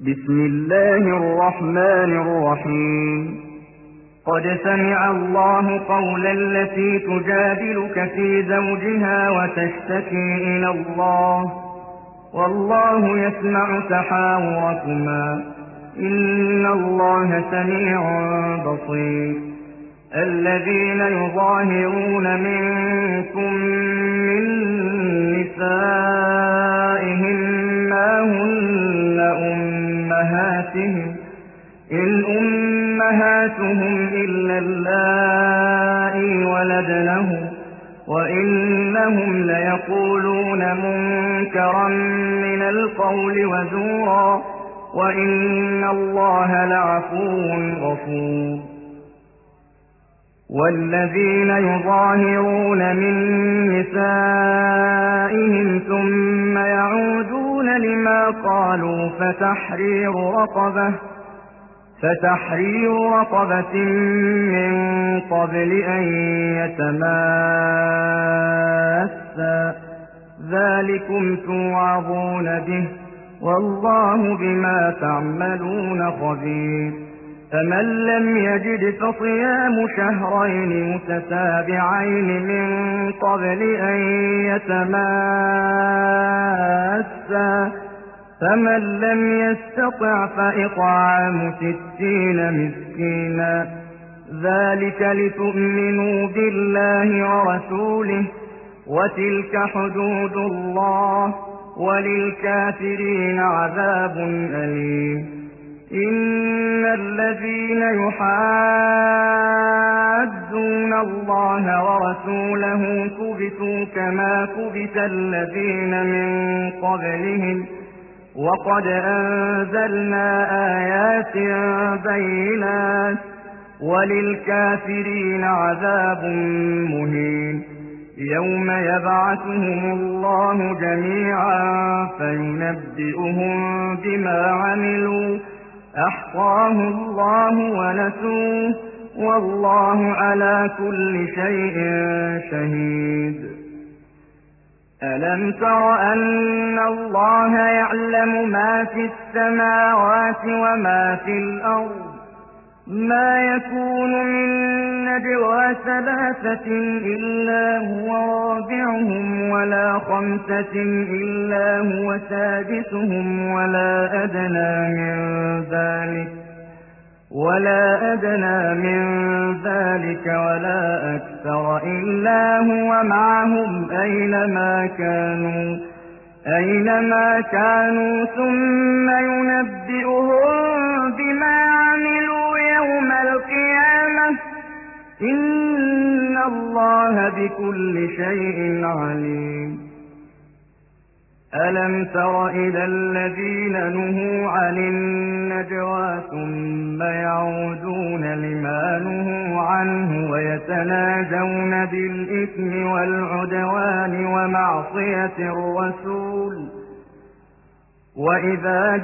بسم الله الرحمن الرحيم. قد سمع الله قول التي تجادلك في زوجها وتشتكي إلى الله والله يسمع تحاوركما إن الله سميع بصير. الذين يظاهرون منكم من نسائهم ما هن أمهاتهم إن أمهاتهم إلا اللائي ولدنهم وإنهم ليقولون منكرا من القول وزورا وإن الله لعفو غفور. والذين يظاهرون من نسائهم ثم يعودون لما قالوا فتحرير رقبة من قبل أن يتماسا ذلكم توعظون به والله بما تعملون خبير. فمن لم يجد فصيام شهرين متتابعين من قبل أن يتماسا فمن لم يستطع فإطعام 60 مسكينا ذلك لتؤمنوا بالله ورسوله وتلك حدود الله وللكافرين عذاب أليم. إن الذين يحادون الله ورسوله كبتوا كما كبت الذين من قبلهم وقد أنزلنا آيات بينات وللكافرين عذاب مهين. يوم يبعثهم الله جميعا فينبئهم بما عملوا أحصاه الله ونسوه والله على كل شيء شهيد. ألم تر أن الله يعلم ما في السماوات وما في الأرض ما يكون من نجوى 3 إلا هو رابعهم ولا 5 إلا هو سادسهم ولا أدنى من ذلك ولا أكثر إلا هو معهم أينما كانوا ثم ينبئهم بما عملوا يوم القيامة إن الله بكل شيء عليم. ألم تر إلى الذين نهوا عن النجوى ثم يعودون لما نهوا عنه ويتناجون بالإثم والعدوان ومعصية الرسول وإذا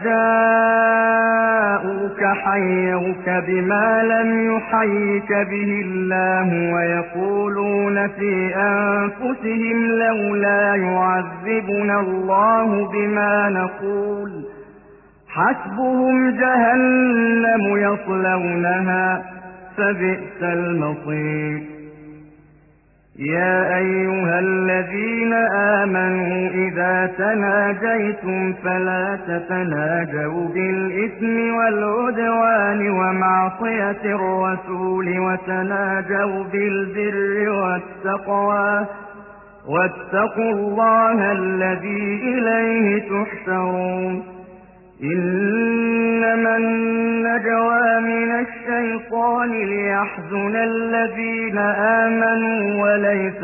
جاءوك حيوك بما لم يحيك به الله ويقولون في أنفسهم لولا يعذبنا الله بما نقول حسبهم جهنم يصلونها فبئس المصير. يا أيها الذين آمنوا إذا تناجيتم فلا تتناجوا بالإثم والعدوان ومعصية الرسول وتناجوا بالبر والتقوى واتقوا الله الذي إليه تحشرون. إنما النجوى من الشيطان ليحزن الذين آمنوا وليس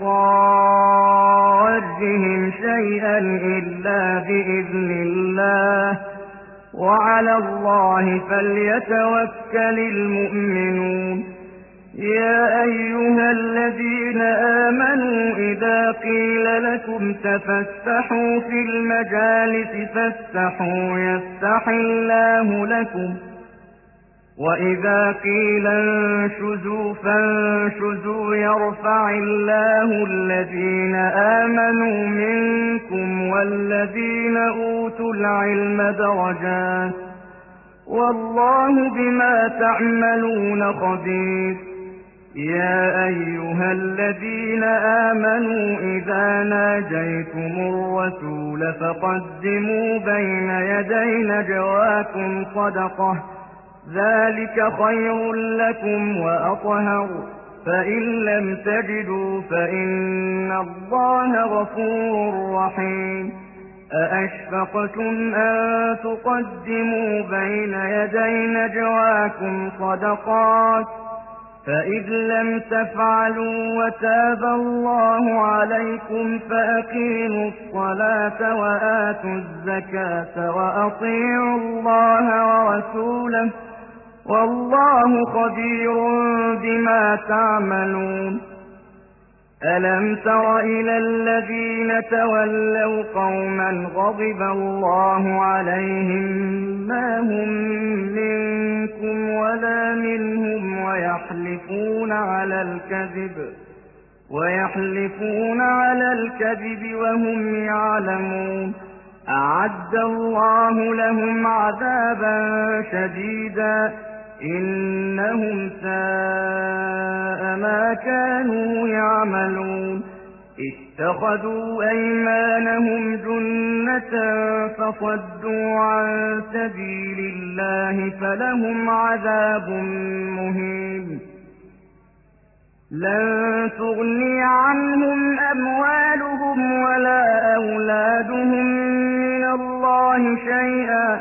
بضارهم شيئا إلا بإذن الله وعلى الله فليتوكل المؤمنون. يا أيها الذين آمنوا إذا قيل لكم تفسحوا في المجالس فافسحوا يفسح الله لكم وإذا قيل انشزوا فانشزوا يرفع الله الذين آمنوا منكم والذين أوتوا العلم درجات والله بما تعملون خبير. يا أيها الذين آمنوا إذا ناجيتم الرسول فقدموا بين يدي نجواكم صدقة ذلك خير لكم وأطهر فإن لم تجدوا فإن الله غفور رحيم. أأشفقتم أن تقدموا بين يدي نجواكم صدقات فإذ لم تفعلوا وتاب الله عليكم فأقيموا الصلاة وآتوا الزكاة وأطيعوا الله ورسوله والله خبير بما تعملون. ألم تر إلى الذين تولوا قوما غضب الله عليهم ما هم منكم ولا منهم ويحلفون على الكذب وهم يعلمون. أعد الله لهم عذابا شديدا إنهم ساء ما كانوا يعملون. اتخذوا أيمانهم جنة فصدوا عن سبيل الله فلهم عذاب مهين. لن تغني عنهم أموالهم ولا أولادهم من الله شيئا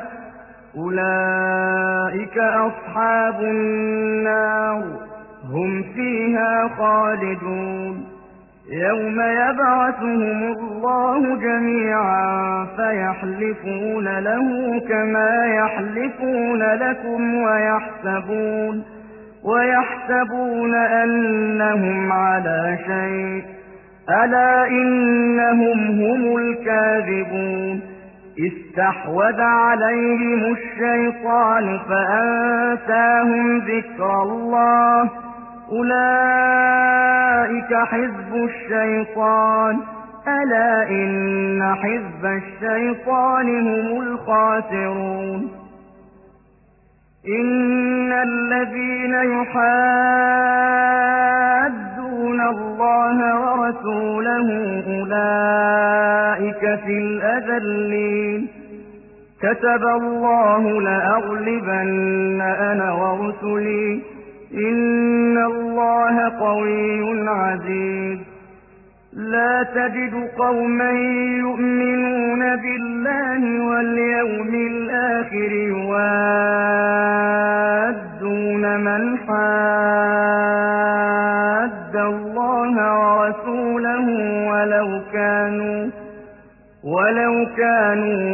أولئك أصحاب النار هم فيها خالدون. يوم يبعثهم الله جميعا فيحلفون له كما يحلفون لكم ويحسبون أنهم على شيء ألا إنهم هم الكاذبون. استحوذ عليهم الشيطان فأنساهم ذكر الله أولئك حزب الشيطان ألا إن حزب الشيطان هم الخاسرون. إن الذين يحادون الله ورسوله أولئك في الأذلين. كتب الله لأغلبن أنا ورسلي إن الله قوي عزيز. لا تجد قوما يؤمنون بالله واليوم الآخر يوادون من حاد الله ورسوله ولو كانوا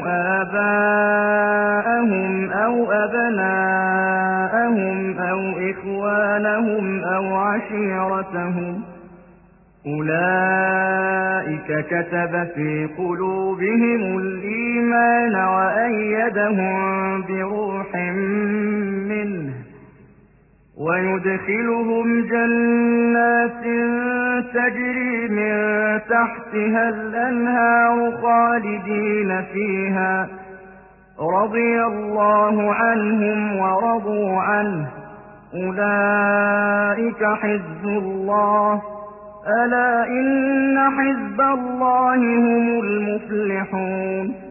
آباءهم أو أبناءهم أو إخوانهم أو عشيرتهم أولئك كتب في قلوبهم الإيمان وأيدهم بروح منه ويدخلهم جنات تجري من تحتها الأنهار خالدين فيها رضي الله عنهم ورضوا عنه أولئك حزب الله ألا إن حزب الله هم المفلحون.